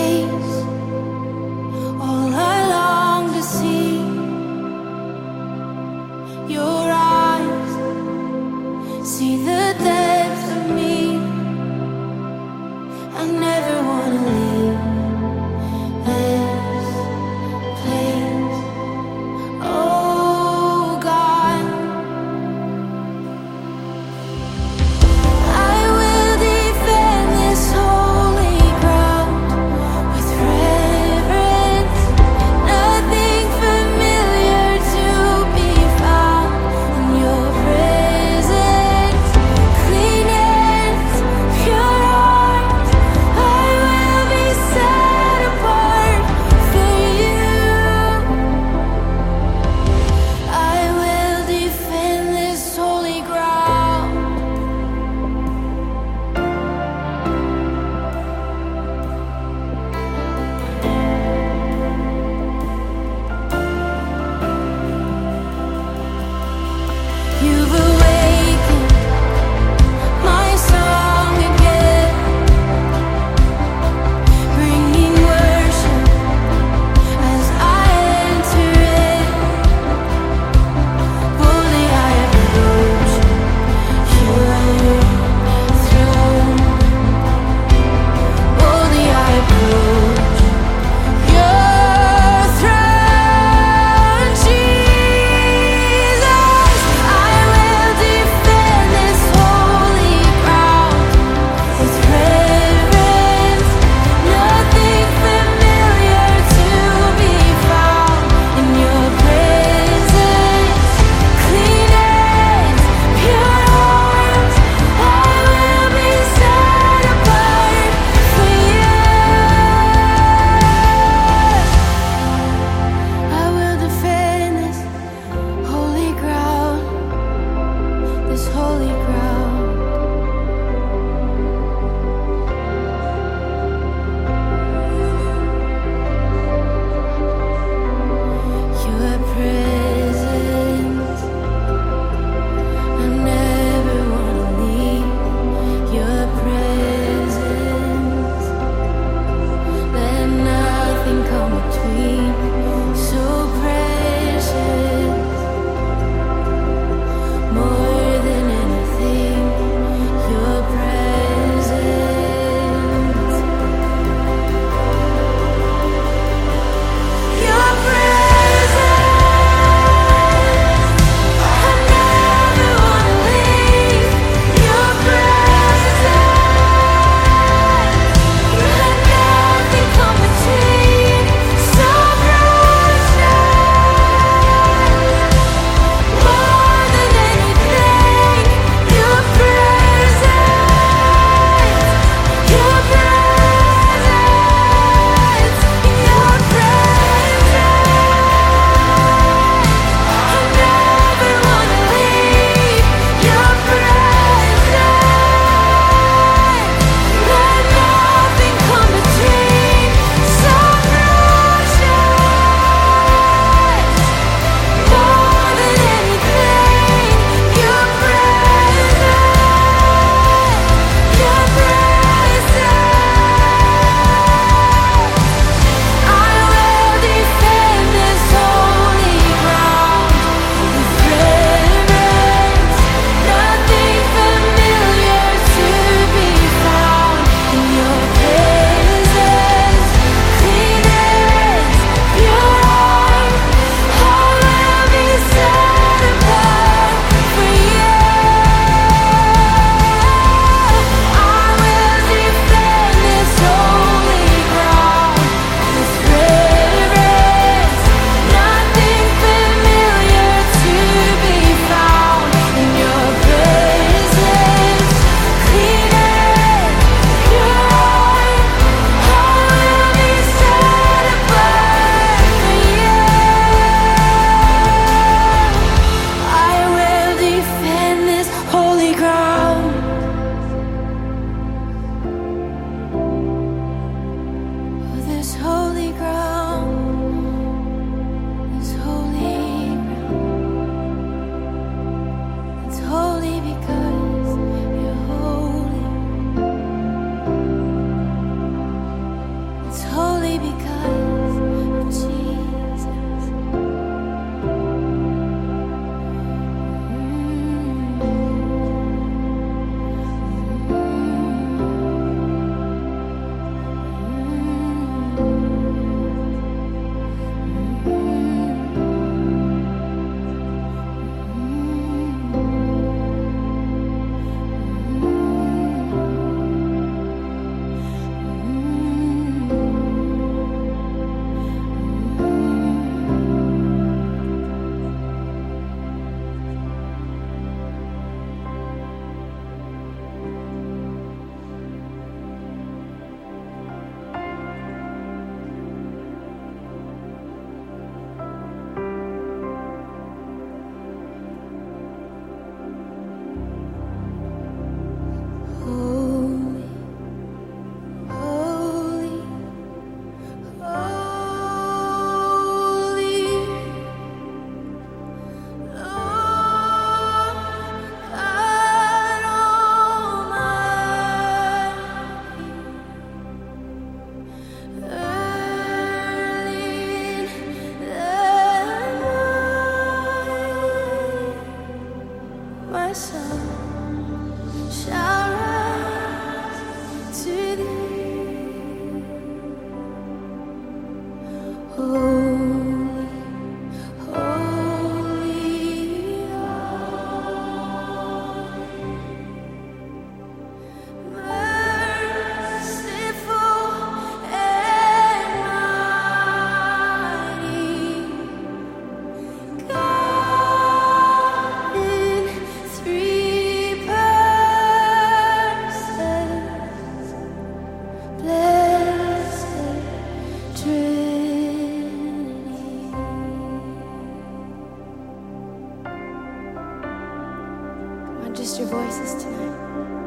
face. All I long to see, your eyes, see the depths of me. I never wanna leave this place. Oh God, I will defend this holy ground with reverence. Nothing familiar to be found in your presence. Clean hands, pure heart. I will be set apart for you. I will defend this holy ground. You've awakened my song again, bringing worship as I enter in. Boldly I approach your throne. Boldly I approach your throne, Jesus. I will defend this holy ground with reverence. Nothing familiar to be found in your presence. Clean hands, pure heart. I will be set apart for you. I will defend this holy ground, this holy ground. Your presence, I never wanna leave. Your presence, let nothing come between. So precious, more than anything. Your presence, your presence. I never wanna leave. Your presence, let nothing come between. So precious, more than anything. Your presence, your presence, your presence. I never wanna leave. Your presence, let nothing come between. So precious, more than anything. Your presence, your presence. I will defend this holy ground with reverence. Nothing familiar to be found in your presence. Clean hands, pure heart. I will be set apart for you. I will defend this holy ground with reverence. Nothing familiar to be found in your presence. Clean hands, pure heart. I will be set apart for you. I will defend this holy ground. This holy ground, this holy ground. It's holy because you're holy. It's holy. only because of Jesus. Holy, holy, holy, Lord God Almighty. Early in the morning, my soul shall rise to thee. Holy, holy Lord, merciful and mighty, God in three persons, blessed Trinity. Come on, just your voices tonight.